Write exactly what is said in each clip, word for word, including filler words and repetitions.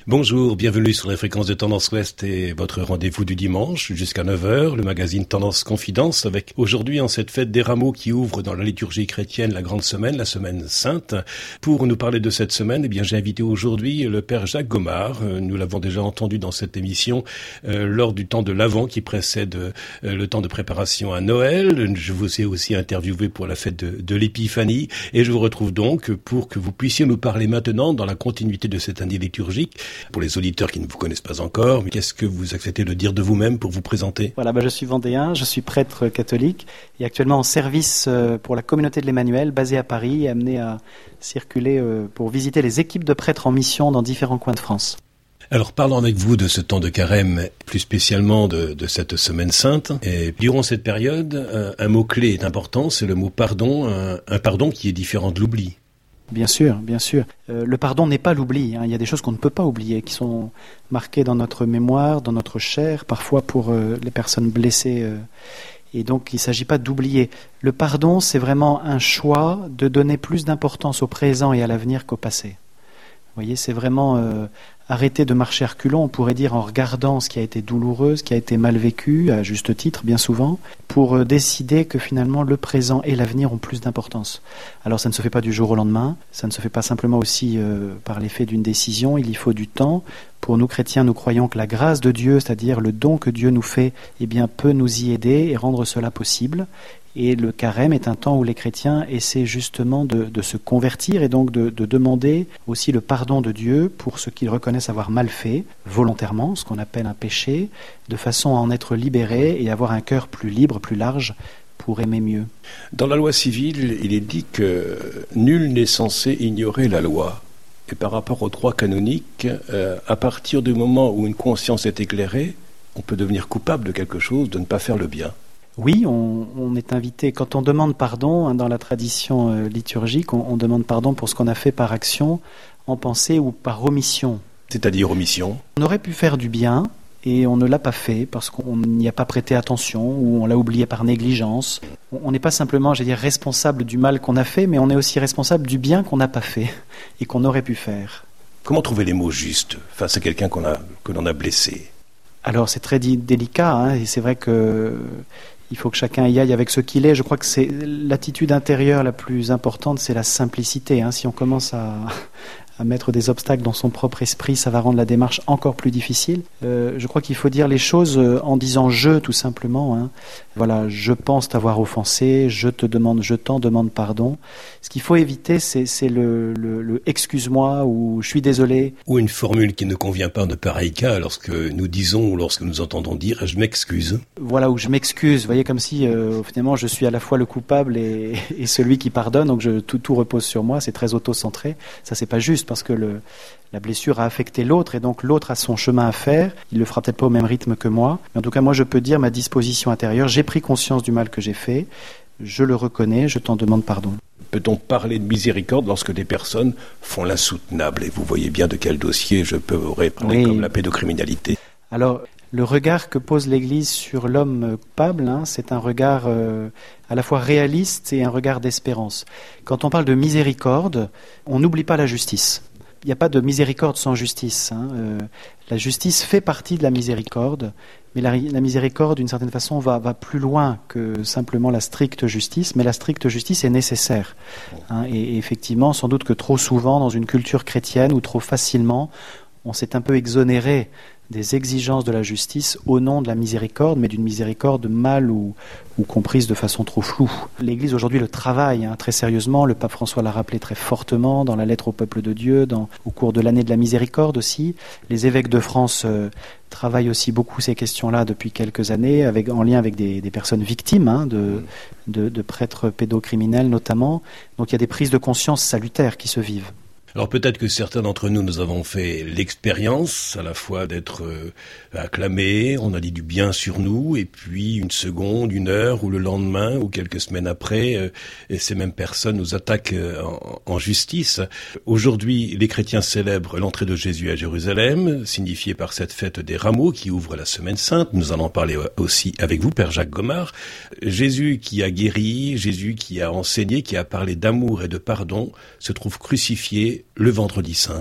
Bonjour, bienvenue sur les fréquences de Tendance Ouest et votre rendez-vous du dimanche jusqu'à neuf heures, le magazine Tendance Confidence, avec aujourd'hui en cette fête des rameaux qui ouvre dans la liturgie chrétienne la grande semaine, la semaine sainte. Pour nous parler de cette semaine, eh bien, j'ai invité aujourd'hui le père Jacques Gomard. Nous l'avons déjà entendu dans cette émission euh, lors du temps de l'Avent qui précède euh, le temps de préparation à Noël. Je vous ai aussi interviewé pour la fête de, de l'Épiphanie et je vous retrouve donc pour que vous puissiez nous parler maintenant dans la continuité de cette année liturgique. Pour les auditeurs qui ne vous connaissent pas encore, mais qu'est-ce que vous acceptez de dire de vous-même pour vous présenter ? Voilà, bah je suis vendéen, je suis prêtre catholique et actuellement en service pour la communauté de l'Emmanuel, basée à Paris et amené à circuler pour visiter les équipes de prêtres en mission dans différents coins de France. Alors parlons avec vous de ce temps de carême, plus spécialement de, de cette semaine sainte. Et durant cette période, un, un mot-clé est important, c'est le mot pardon, un, un pardon qui est différent de l'oubli. Bien sûr, bien sûr. Euh, le pardon n'est pas l'oubli. Hein. Il y a des choses qu'on ne peut pas oublier, qui sont marquées dans notre mémoire, dans notre chair, parfois pour euh, les personnes blessées. Euh, et donc, il ne s'agit pas d'oublier. Le pardon, c'est vraiment un choix de donner plus d'importance au présent et à l'avenir qu'au passé. Vous voyez, c'est vraiment euh, arrêter de marcher à reculons, on pourrait dire, en regardant ce qui a été douloureux, ce qui a été mal vécu, à juste titre, bien souvent, pour euh, décider que finalement le présent et l'avenir ont plus d'importance. Alors ça ne se fait pas du jour au lendemain, ça ne se fait pas simplement aussi euh, par l'effet d'une décision, il y faut du temps. Pour nous chrétiens, nous croyons que la grâce de Dieu, c'est-à-dire le don que Dieu nous fait, eh bien, peut nous y aider et rendre cela possible. Et le carême est un temps où les chrétiens essaient justement de, de se convertir et donc de, de demander aussi le pardon de Dieu pour ce qu'ils reconnaissent avoir mal fait, volontairement, ce qu'on appelle un péché, de façon à en être libérés et avoir un cœur plus libre, plus large, pour aimer mieux. Dans la loi civile, il est dit que nul n'est censé ignorer la loi. Et par rapport au droit canonique, euh, à partir du moment où une conscience est éclairée, on peut devenir coupable de quelque chose, de ne pas faire le bien. Oui, on, on est invité, quand on demande pardon, hein, dans la tradition euh, liturgique, on, on demande pardon pour ce qu'on a fait par action, en pensée ou par omission. C'est-à-dire omission ? On aurait pu faire du bien et on ne l'a pas fait parce qu'on n'y a pas prêté attention ou on l'a oublié par négligence. On n'est pas simplement, je veux dire, responsable du mal qu'on a fait, mais on est aussi responsable du bien qu'on n'a pas fait et qu'on aurait pu faire. Comment trouver les mots justes face à quelqu'un qu'on a, que l'on a blessé ? Alors c'est très d- délicat, hein, et c'est vrai que il faut que chacun y aille avec ce qu'il est. Je crois que c'est l'attitude intérieure la plus importante, c'est la simplicité. Hein. Si on commence à, à mettre des obstacles dans son propre esprit, ça va rendre la démarche encore plus difficile. Euh, je crois qu'il faut dire les choses en disant « je » tout simplement. Hein. Voilà, je pense t'avoir offensé, je te demande, je t'en demande pardon. Ce qu'il faut éviter, c'est, c'est le, le, le « excuse-moi » ou « je suis désolé ». Ou une formule qui ne convient pas de pareil cas lorsque nous disons ou lorsque nous entendons dire « je m'excuse ». Voilà, où je m'excuse. Vous voyez, comme si euh, finalement je suis à la fois le coupable et, et celui qui pardonne, donc je, tout, tout repose sur moi, c'est très auto-centré. Ça, c'est pas juste parce que le, la blessure a affecté l'autre et donc l'autre a son chemin à faire. Il le fera peut-être pas au même rythme que moi. Mais en tout cas, moi, je peux dire ma disposition intérieure. J'ai pris conscience du mal que j'ai fait. Je le reconnais. Je t'en demande pardon. Peut-on parler de miséricorde lorsque des personnes font l'insoutenable ? Et vous voyez bien de quel dossier je peux parler, oui. Comme la pédocriminalité. Alors, le regard que pose l'Église sur l'homme coupable, hein, c'est un regard euh, à la fois réaliste et un regard d'espérance. Quand on parle de miséricorde, on n'oublie pas la justice. Il n'y a pas de miséricorde sans justice. Hein. Euh, la justice fait partie de la miséricorde, mais la, la miséricorde, d'une certaine façon, va, va plus loin que simplement la stricte justice, mais la stricte justice est nécessaire. Hein. Et, et effectivement, sans doute que trop souvent, dans une culture chrétienne, ou trop facilement, on s'est un peu exonéré des exigences de la justice au nom de la miséricorde, mais d'une miséricorde mal ou, ou comprise de façon trop floue. L'Église aujourd'hui le travaille hein, très sérieusement, le pape François l'a rappelé très fortement dans la lettre au peuple de Dieu, dans, au cours de l'année de la miséricorde aussi. Les évêques de France euh, travaillent aussi beaucoup ces questions-là depuis quelques années, avec, en lien avec des, des personnes victimes hein, de, de, de prêtres pédocriminels notamment. Donc il y a des prises de conscience salutaires qui se vivent. Alors peut-être que certains d'entre nous, nous avons fait l'expérience à la fois d'être euh, acclamés, on a dit du bien sur nous, et puis une seconde, une heure, ou le lendemain, ou quelques semaines après, euh, et ces mêmes personnes nous attaquent euh, en, en justice. Aujourd'hui, les chrétiens célèbrent l'entrée de Jésus à Jérusalem, signifiée par cette fête des rameaux qui ouvre la semaine sainte. Nous allons parler aussi avec vous, Père Jacques Gomard. Jésus qui a guéri, Jésus qui a enseigné, qui a parlé d'amour et de pardon, se trouve crucifié le vendredi saint.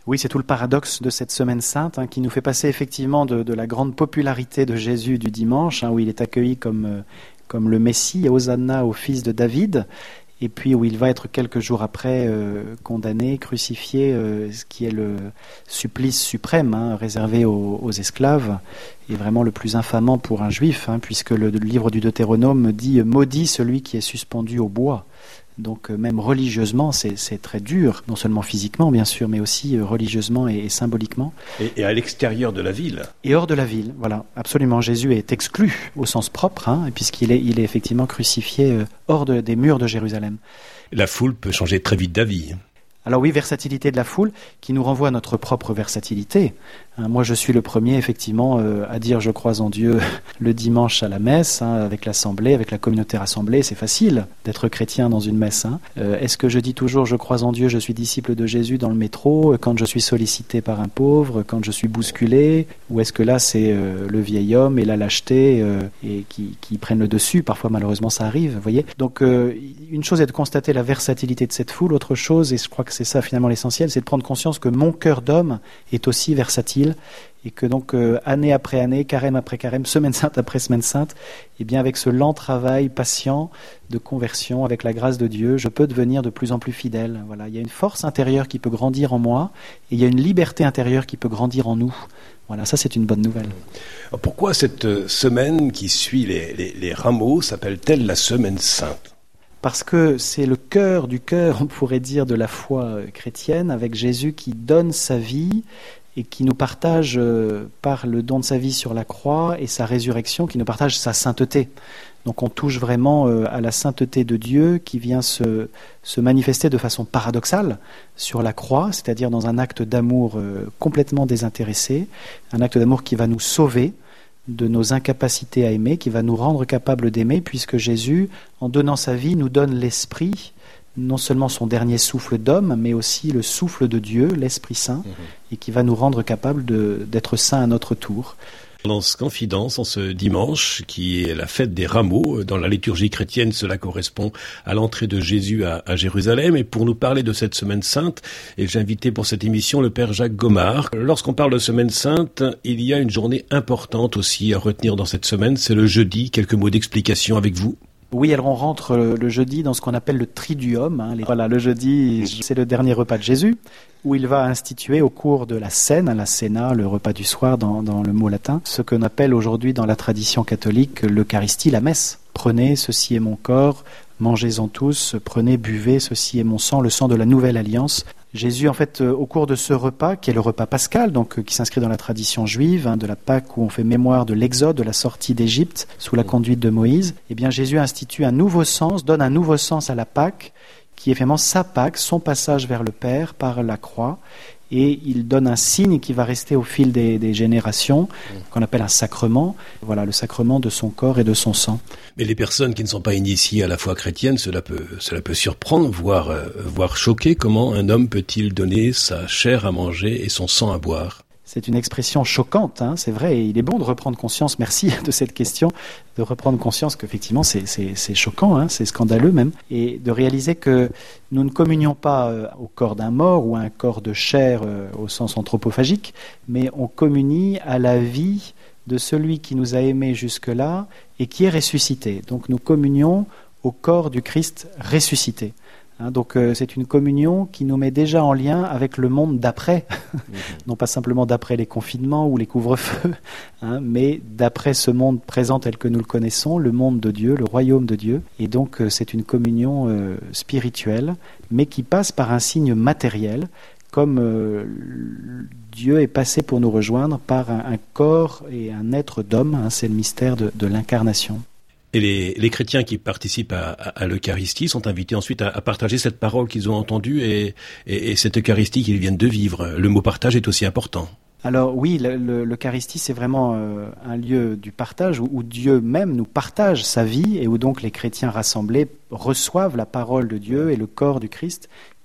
Oui, c'est tout le paradoxe de cette semaine sainte, hein, qui nous fait passer effectivement de, de la grande popularité de Jésus du dimanche, hein, où il est accueilli comme, euh, comme le Messie, Hosanna au fils de David, et puis où il va être quelques jours après euh, condamné, crucifié, euh, ce qui est le supplice suprême, hein, réservé aux, aux esclaves, et vraiment le plus infamant pour un juif, hein, puisque le, le livre du Deutéronome dit « Maudit celui qui est suspendu au bois ». Donc euh, même religieusement, c'est, c'est très dur, non seulement physiquement bien sûr, mais aussi euh, religieusement et, et symboliquement. Et, et à l'extérieur de la ville. Et hors de la ville, voilà, absolument. Jésus est exclu au sens propre, hein, puisqu'il est, il est effectivement crucifié euh, hors de, des murs de Jérusalem. La foule peut changer très vite d'avis. Alors oui, versatilité de la foule qui nous renvoie à notre propre versatilité. Hein, moi, je suis le premier, effectivement, euh, à dire je crois en Dieu le dimanche à la messe, hein, avec l'assemblée, avec la communauté rassemblée. C'est facile d'être chrétien dans une messe. Hein. Euh, est-ce que je dis toujours je crois en Dieu, je suis disciple de Jésus dans le métro, quand je suis sollicité par un pauvre, quand je suis bousculé? Ou est-ce que là, c'est euh, le vieil homme et la lâcheté euh, et qui, qui prennent le dessus? Parfois, malheureusement, ça arrive, vous voyez. Donc, euh, une chose est de constater la versatilité de cette foule. Autre chose, et je crois que c'est ça finalement l'essentiel, c'est de prendre conscience que mon cœur d'homme est aussi versatile et que donc euh, année après année, carême après carême, semaine sainte après semaine sainte, et bien avec ce lent travail patient de conversion, avec la grâce de Dieu, je peux devenir de plus en plus fidèle. Voilà, il y a une force intérieure qui peut grandir en moi et il y a une liberté intérieure qui peut grandir en nous. Voilà, ça c'est une bonne nouvelle. Alors pourquoi cette semaine qui suit les, les, les rameaux s'appelle-t-elle la semaine sainte ? Parce que c'est le cœur du cœur, on pourrait dire, de la foi chrétienne, avec Jésus qui donne sa vie et qui nous partage euh, par le don de sa vie sur la croix et sa résurrection, qui nous partage sa sainteté. Donc on touche vraiment euh, à la sainteté de Dieu qui vient se, se manifester de façon paradoxale sur la croix, c'est-à-dire dans un acte d'amour euh, complètement désintéressé, un acte d'amour qui va nous sauver de nos incapacités à aimer, qui va nous rendre capables d'aimer, puisque Jésus, en donnant sa vie, nous donne l'Esprit, non seulement son dernier souffle d'homme, mais aussi le souffle de Dieu, l'Esprit Saint, mmh. et qui va nous rendre capables de, d'être saints à notre tour. Lance Confidence en ce dimanche, qui est la fête des rameaux. Dans la liturgie chrétienne, cela correspond à l'entrée de Jésus à, à Jérusalem. Et pour nous parler de cette semaine sainte, et j'ai invité pour cette émission le Père Jacques Gomard. Lorsqu'on parle de semaine sainte, il y a une journée importante aussi à retenir dans cette semaine, c'est le jeudi. Quelques mots d'explication avec vous. Oui, alors on rentre le jeudi dans ce qu'on appelle le triduum. Hein. Voilà, le jeudi, c'est le dernier repas de Jésus, où il va instituer au cours de la scène, la cena, le repas du soir dans, dans le mot latin, ce qu'on appelle aujourd'hui dans la tradition catholique l'Eucharistie, la messe. Prenez, ceci est mon corps, mangez-en tous, prenez, buvez, ceci est mon sang, le sang de la nouvelle alliance. Jésus, en fait, euh, au cours de ce repas, qui est le repas pascal, donc euh, qui s'inscrit dans la tradition juive, hein, de la Pâque où on fait mémoire de l'exode, de la sortie d'Égypte, sous la conduite de Moïse, eh bien Jésus institue un nouveau sens, donne un nouveau sens à la Pâque, qui est finalement sa Pâque, son passage vers le Père par la croix, et il donne un signe qui va rester au fil des, des générations, qu'on appelle un sacrement, voilà, le sacrement de son corps et de son sang. Mais les personnes qui ne sont pas initiées à la foi chrétienne, cela peut, cela peut surprendre, voire, euh, voire choquer. Comment un homme peut-il donner sa chair à manger et son sang à boire ? C'est une expression choquante, hein, c'est vrai, et il est bon de reprendre conscience, merci de cette question, de reprendre conscience qu'effectivement c'est, c'est, c'est choquant, hein, c'est scandaleux même, et de réaliser que nous ne communions pas euh, au corps d'un mort ou à un corps de chair euh, au sens anthropophagique, mais on communie à la vie de celui qui nous a aimés jusque-là et qui est ressuscité. Donc nous communions au corps du Christ ressuscité. Hein, donc euh, c'est une communion qui nous met déjà en lien avec le monde d'après, mmh. non pas simplement d'après les confinements ou les couvre-feux, hein, mais d'après ce monde présent tel que nous le connaissons, le monde de Dieu, le royaume de Dieu. Et donc euh, c'est une communion euh, spirituelle, mais qui passe par un signe matériel, comme euh, Dieu est passé pour nous rejoindre par un, un corps et un être d'homme, hein, c'est le mystère de, de l'incarnation. Et les, les chrétiens qui participent à, à, à l'Eucharistie sont invités ensuite à, à partager cette parole qu'ils ont entendue et, et, et cette Eucharistie qu'ils viennent de vivre. Le mot partage est aussi important. Alors oui, le, le, l'Eucharistie c'est vraiment euh, un lieu du partage où, où Dieu même nous partage sa vie et où donc les chrétiens rassemblés reçoivent la parole de Dieu et le corps du Christ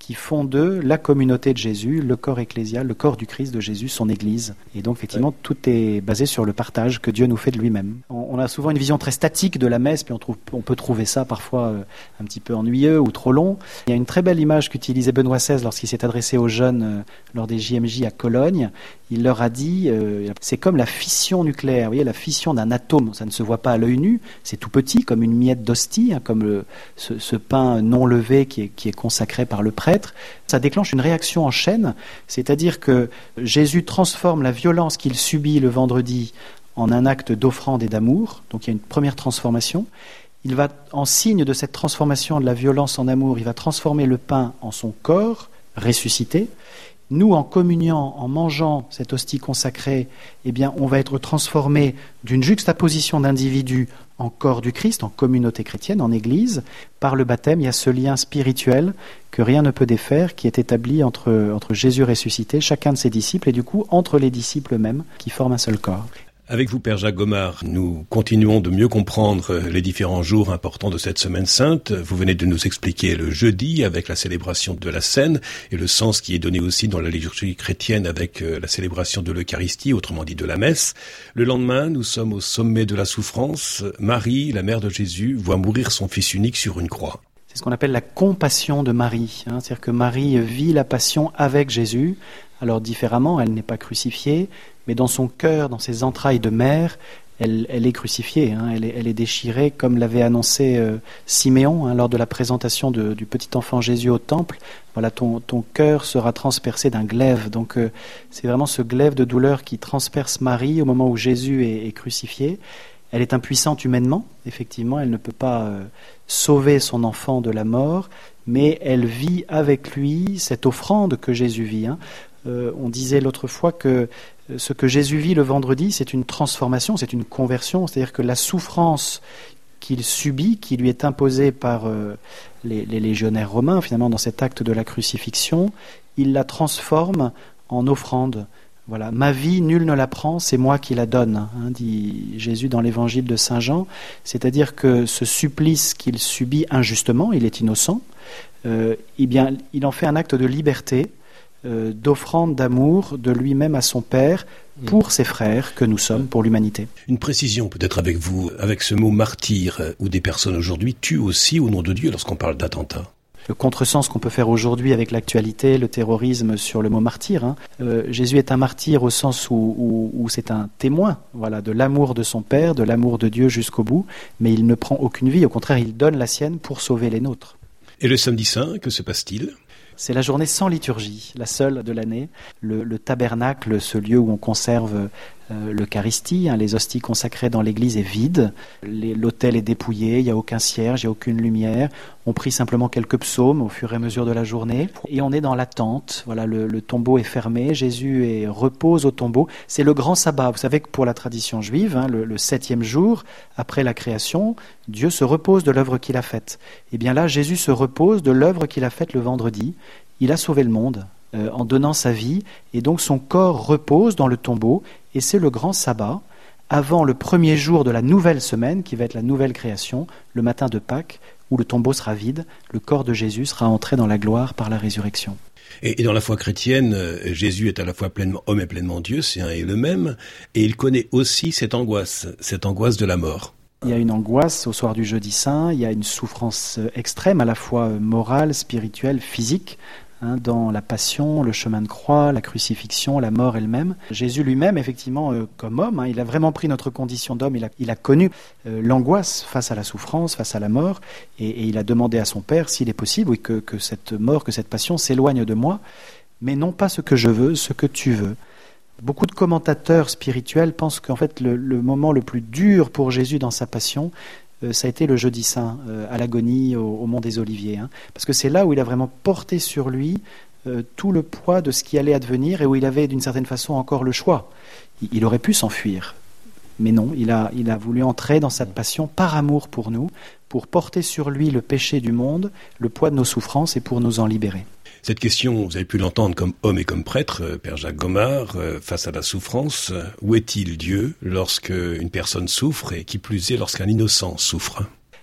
qui font d'eux la communauté de Jésus, le corps ecclésial, le corps du Christ de Jésus, son Église. Et donc, effectivement, ouais. tout est basé sur le partage que Dieu nous fait de lui-même. On, on a souvent une vision très statique de la messe, puis on, trouve, on peut trouver ça parfois euh, un petit peu ennuyeux ou trop long. Il y a une très belle image qu'utilisait Benoît seize lorsqu'il s'est adressé aux jeunes euh, lors des J M J à Cologne. Il leur a dit, euh, c'est comme la fission nucléaire, vous voyez, la fission d'un atome, ça ne se voit pas à l'œil nu, c'est tout petit, comme une miette d'hostie, hein, comme le, ce, ce pain non levé qui est, qui est consacré par le prêtre. Ça déclenche une réaction en chaîne, c'est-à-dire que Jésus transforme la violence qu'il subit le vendredi en un acte d'offrande et d'amour, donc il y a une première transformation. Il va, en signe de cette transformation de la violence en amour, il va transformer le pain en son corps ressuscité. Nous, en communiant, en mangeant cette hostie consacrée, eh bien, on va être transformé d'une juxtaposition d'individus en corps du Christ, en communauté chrétienne, en Église. Par le baptême, il y a ce lien spirituel que rien ne peut défaire, qui est établi entre, entre Jésus ressuscité, chacun de ses disciples, et du coup, entre les disciples eux-mêmes, qui forment un seul corps. Avec vous, Père Jacques Gomard, nous continuons de mieux comprendre les différents jours importants de cette semaine sainte. Vous venez de nous expliquer le jeudi avec la célébration de la Seine et le sens qui est donné aussi dans la liturgie chrétienne avec la célébration de l'Eucharistie, autrement dit de la messe. Le lendemain, nous sommes au sommet de la souffrance. Marie, la mère de Jésus, voit mourir son fils unique sur une croix. C'est ce qu'on appelle la compassion de Marie, hein, c'est-à-dire que Marie vit la passion avec Jésus. Alors différemment, elle n'est pas crucifiée, mais dans son cœur, dans ses entrailles de mère, elle, elle est crucifiée, hein, elle, est, elle est déchirée, comme l'avait annoncé euh, Siméon hein, lors de la présentation de, du petit enfant Jésus au temple. Voilà, ton, ton cœur sera transpercé d'un glaive. Donc euh, c'est vraiment ce glaive de douleur qui transperce Marie au moment où Jésus est, est crucifié. Elle est impuissante humainement, effectivement, elle ne peut pas euh, sauver son enfant de la mort, mais elle vit avec lui cette offrande que Jésus vit. Hein. Euh, on disait l'autre fois que ce que Jésus vit le vendredi, c'est une transformation, c'est une conversion, c'est-à-dire que la souffrance qu'il subit, qui lui est imposée par euh, les, les légionnaires romains, finalement, dans cet acte de la crucifixion, il la transforme en offrande. Voilà, ma vie, nul ne la prend, c'est moi qui la donne, hein, dit Jésus dans l'évangile de Saint Jean. C'est-à-dire que ce supplice qu'il subit injustement, il est innocent, euh, eh bien, il en fait un acte de liberté, euh, d'offrande d'amour de lui-même à son Père pour ses frères que nous sommes, pour l'humanité. Une précision peut-être avec vous, avec ce mot martyr, où des personnes aujourd'hui tuent aussi au nom de Dieu lorsqu'on parle d'attentat. Le contresens qu'on peut faire aujourd'hui avec l'actualité, le terrorisme sur le mot martyr. Hein. Euh, Jésus est un martyr au sens où, où, où c'est un témoin, voilà, de l'amour de son Père, de l'amour de Dieu jusqu'au bout, mais il ne prend aucune vie, au contraire, il donne la sienne pour sauver les nôtres. Et le samedi saint, que se passe-t-il ? C'est la journée sans liturgie, la seule de l'année. Le, le tabernacle, ce lieu où on conserve euh, l'Eucharistie, hein, les hosties consacrées dans l'église est vide. Les, l'autel est dépouillé, il n'y a aucun cierge, il n'y a aucune lumière. On prie simplement quelques psaumes au fur et à mesure de la journée. Et on est dans l'attente. Voilà, le, le tombeau est fermé, Jésus est, repose au tombeau. C'est le grand sabbat. Vous savez que pour la tradition juive, hein, le, le septième jour, après la création, Dieu se repose de l'œuvre qu'il a faite. Et bien là, Jésus se repose de l'œuvre qu'il a faite le vendredi. Il a sauvé le monde euh, en donnant sa vie, et donc son corps repose dans le tombeau, et c'est le grand sabbat, avant le premier jour de la nouvelle semaine, qui va être la nouvelle création, le matin de Pâques, où le tombeau sera vide, le corps de Jésus sera entré dans la gloire par la résurrection. Et, et dans la foi chrétienne, Jésus est à la fois pleinement homme et pleinement Dieu, c'est un et le même, et il connaît aussi cette angoisse, cette angoisse de la mort. Il y a une angoisse au soir du jeudi saint, il y a une souffrance extrême, à la fois morale, spirituelle, physique, hein, dans la passion, le chemin de croix, la crucifixion, la mort elle-même. Jésus lui-même, effectivement, euh, comme homme, hein, il a vraiment pris notre condition d'homme, il a, il a connu euh, l'angoisse face à la souffrance, face à la mort, et, et il a demandé à son Père, s'il est possible, oui, que, que cette mort, que cette passion s'éloigne de moi, mais non pas ce que je veux, ce que tu veux. Beaucoup de commentateurs spirituels pensent qu'en fait le, le moment le plus dur pour Jésus dans sa passion, euh, ça a été le jeudi saint, euh, à l'agonie au, au mont des Oliviers. Hein, parce que c'est là où il a vraiment porté sur lui euh, tout le poids de ce qui allait advenir et où il avait d'une certaine façon encore le choix. Il, il aurait pu s'enfuir, mais non, il a, il a voulu entrer dans cette passion par amour pour nous, pour porter sur lui le péché du monde, le poids de nos souffrances et pour nous en libérer. Cette question, vous avez pu l'entendre comme homme et comme prêtre, Père Jacques Gomard, face à la souffrance. Où est-il Dieu lorsque une personne souffre et qui plus est lorsqu'un innocent souffre ?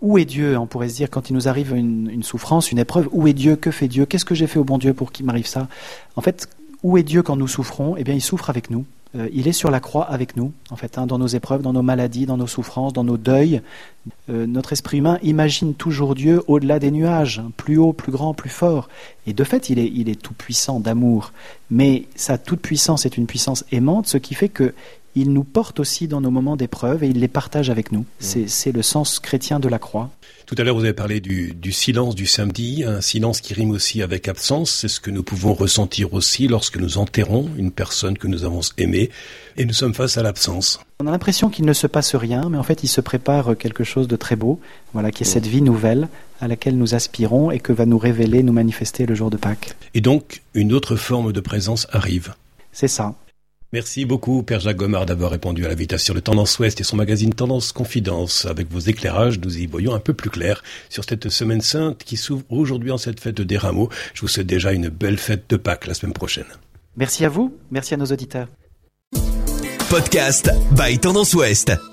Où est Dieu? On pourrait se dire, quand il nous arrive une, une souffrance, une épreuve, où est Dieu? Que fait Dieu? Qu'est-ce que j'ai fait au bon Dieu pour qu'il m'arrive ça? En fait, où est Dieu quand nous souffrons? Eh bien, il souffre avec nous. Euh, il est sur la croix avec nous, en fait, hein, dans nos épreuves, dans nos maladies, dans nos souffrances, dans nos deuils. Euh, notre esprit humain imagine toujours Dieu au-delà des nuages, hein, plus haut, plus grand, plus fort. Et de fait, il est, il est tout puissant d'amour. Mais sa toute puissance est une puissance aimante, ce qui fait que il nous porte aussi dans nos moments d'épreuve et il les partage avec nous. C'est, c'est le sens chrétien de la croix. Tout à l'heure, vous avez parlé du, du silence du samedi, un silence qui rime aussi avec absence. C'est ce que nous pouvons ressentir aussi lorsque nous enterrons une personne que nous avons aimée et nous sommes face à l'absence. On a l'impression qu'il ne se passe rien, mais en fait, il se prépare quelque chose de très beau, voilà, qui est cette vie nouvelle à laquelle nous aspirons et que va nous révéler, nous manifester le jour de Pâques. Et donc, une autre forme de présence arrive. C'est ça. Merci beaucoup, Père Jacques Gomard, d'avoir répondu à l'invitation de Tendance Ouest et son magazine Tendance Confidence. Avec vos éclairages, nous y voyons un peu plus clair sur cette semaine sainte qui s'ouvre aujourd'hui en cette fête des Rameaux. Je vous souhaite déjà une belle fête de Pâques la semaine prochaine. Merci à vous, merci à nos auditeurs. Podcast by Tendance Ouest.